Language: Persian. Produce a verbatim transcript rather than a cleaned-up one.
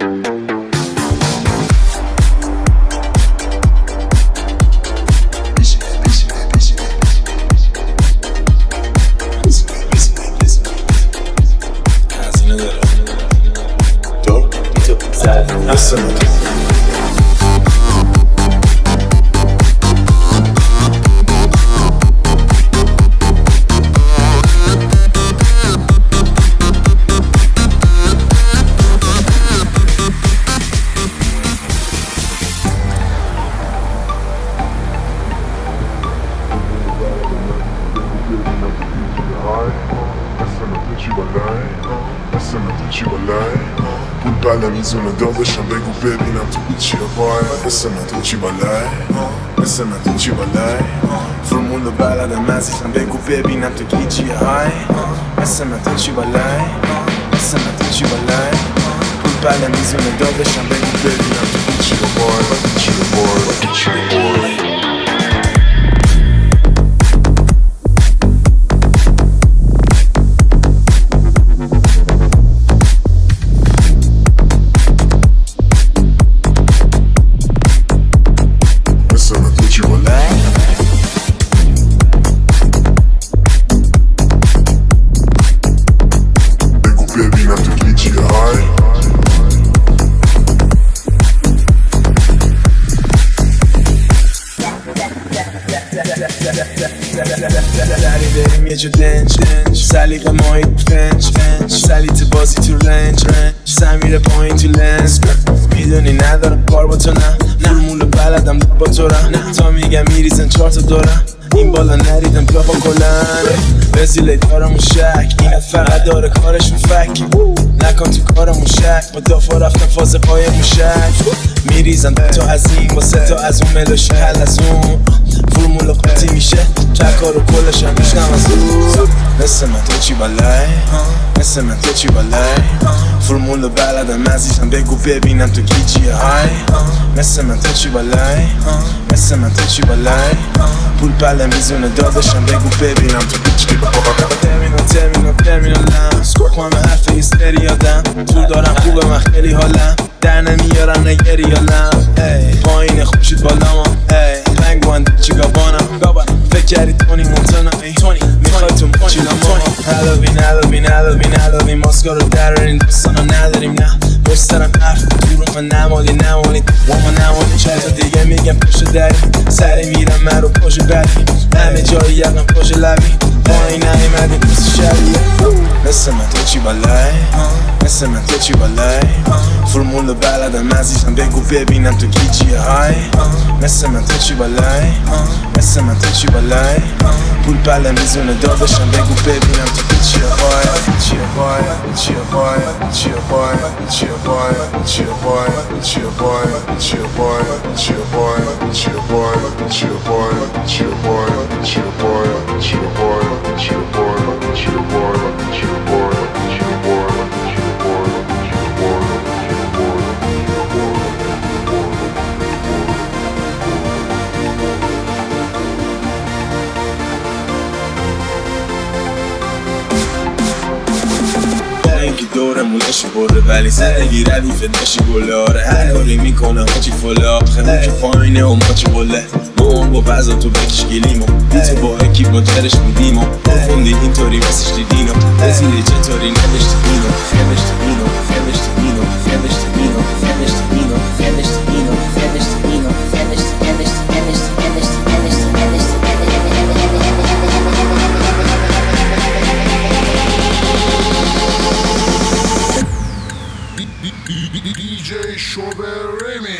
میزونه داداشم بگو ببینم تو چیه وای مثل من تو چی بالای مثل من تو چی بالای فرمول و بلدم عزیزم بگو ببینم تو کی چیه های مثل من تو چی بالای مثل من تو چی بالای پول بله میزونه داداشم بگو ببینم تو چیه وای چیه وای چیه وای یه جو دنج دنج سلیقه ماهی فنج فنج سلیت بازی تو رنج رنج سمیر پایین تو لنز میدونی ندارم کار با تو نه فرمول بلدم با تو را تا میگم میریزن چهار تا دورم این بالا نریدم بیا با کلن وزیله دارمون شک اینت فقط داره کارشون فک نکن تو کارمون شک با دافا رفتم فاز پای موشک میریزن تا از این واسه تا از اون ملوشی حل از اون فرمول قطعی میشه چکار و کلش هم میشنم از اون مثل من تو چی بالای مثل من تو چی بالای فرمول بلدم عزیزم بگو ببینم تو کی چیه های مثل من تو چی بالای مثل من تو چی بالای پول بله میزونه داداشم بگو ببینم تو چی بالای ترمینال ترمینال ترمینالم سکوک همه حرف هیستری یادم طول دارم خوبه من خیلی حالم در نمیارن نگری یالم پایین خوشید بالام پنگوان چیگابانم فکر کردی تونی مونتانا میخوای تو مچیلا ما هلوین هلوین هلوین هلوین ماسکا رو درارین دوستانا نداریم نه بسترم حرف تو رو من نمالی نمالی و ما نمالی چند تا دیگه میگم پشت دری سری میرم من رو پشت بری همه جایی یقم پشت لبی پایین نایمدی پس شبیه مثل من تو چی بالای مثل من تو چی بالای فرمول بلدم عزیزم بگو ببینم تو کی چیه های مثل من تو چی بالای مثل من تو چی بالای پول بله میزونه داداشم بگو ببینم تو کی چیه های چیه های چیه های چیه های چیه های چیه های چیه های چیه های چیه های چیه های چیه های چیه های چیه های چیه های چیه های چیه های چیه دورمونش بره ولی زندگی ردیفه نشی گله آره هر کاری میکنه هاچی فله آخه که پایینه و ماچی بله ما با بعضا تو بکش گلیمو تو با اکی با جرش بودیم و خوندی اینطوری بسش دیدینو بزیده چطوری نوشتی اینو نوشتی اینو نوشتی اینو نوشتی اینو نوشتی اینو نوشتی اینو نوشتی اینو نوشتی نوشتی نوشتی نوشتی نوشتی دی جی Shobe Remix.